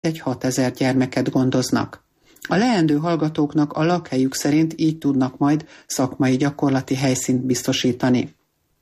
egy 6000 gyermeket gondoznak. A leendő hallgatóknak a lakhelyük szerint így tudnak majd szakmai gyakorlati helyszínt biztosítani.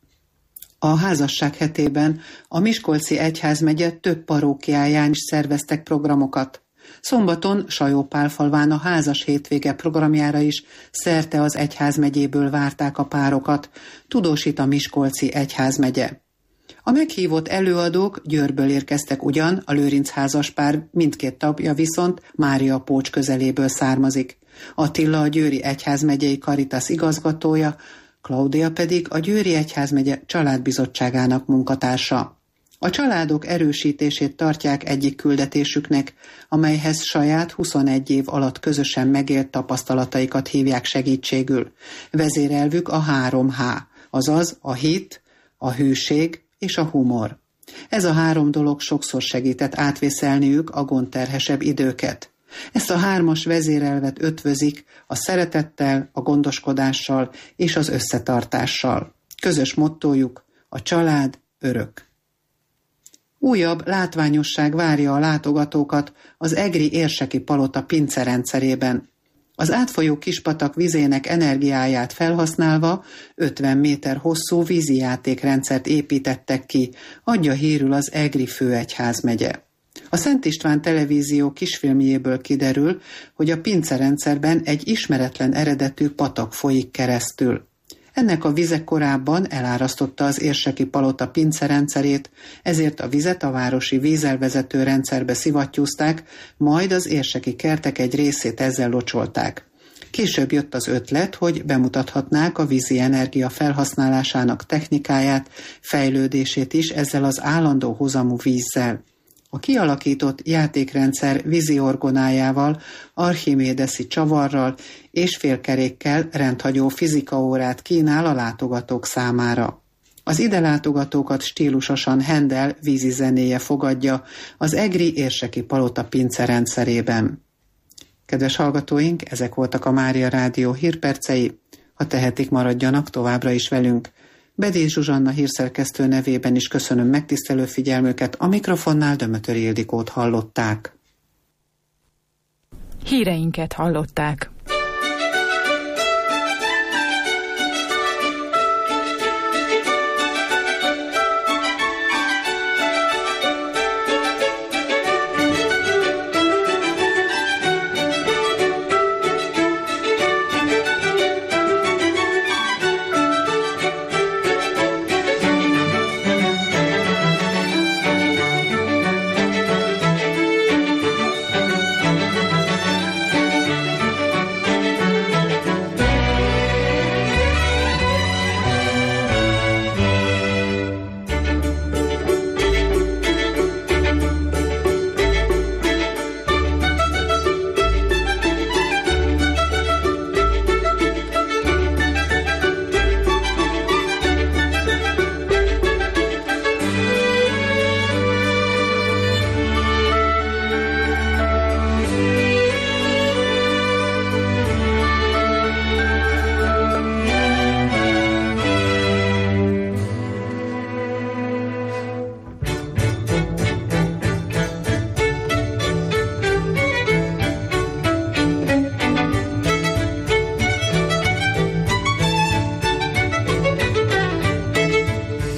A házasság hetében a Miskolci Egyházmegye több parókiáján is szerveztek programokat. Szombaton Sajó-Pálfalván a házas hétvége programjára is szerte az egyházmegyéből várták a párokat, tudósít a Miskolci Egyházmegye. A meghívott előadók Győrből érkeztek ugyan, a Lőrinc házaspár mindkét tagja viszont Mária Pócs közeléből származik. Attila a Győri Egyházmegyei Caritas igazgatója, Klaudia pedig a Győri Egyházmegye családbizottságának munkatársa. A családok erősítését tartják egyik küldetésüknek, amelyhez saját 21 év alatt közösen megélt tapasztalataikat hívják segítségül. Vezérelvük a 3H, azaz a hit, a hűség és a humor. Ez a 3 dolog sokszor segített átvészelniük a gondterhesebb időket. Ezt a 3-as vezérelvet ötvözik a szeretettel, a gondoskodással és az összetartással. Közös mottójuk: a család örök. Újabb látványosság várja a látogatókat az egri érseki palota pincerendszerében. Az átfolyó Kispatak vizének energiáját felhasználva 50 méter hosszú vízijátékrendszert építettek ki, adja hírül az Egri főegyházmegye. A Szent István televízió kisfilmjéből kiderül, hogy a pincerendszerben egy ismeretlen eredetű patak folyik keresztül. Ennek a vize korábban elárasztotta az érseki palota pincerendszerét, ezért a vizet a városi vízelvezető rendszerbe szivattyúzták, majd az érseki kertek egy részét ezzel locsolták. Később jött az ötlet, hogy bemutathatnák a vízi energia felhasználásának technikáját, fejlődését is ezzel az állandó hozamú vízzel. A kialakított játékrendszer vízi orgonájával, archimédeszi csavarral és félkerékkel rendhagyó fizikaórát kínál a látogatók számára. Az ide látogatókat stílusosan Handel vízi zenéje fogadja az egri érseki palota pincerendszerében. Kedves hallgatóink, ezek voltak a Mária Rádió hírpercei. Ha tehetik, maradjanak továbbra is velünk. Bedély Zsuzsanna hírszerkesztő nevében is köszönöm megtisztelő figyelmüket, a mikrofonnál Dömötöri Ildikót hallották. Híreinket hallották.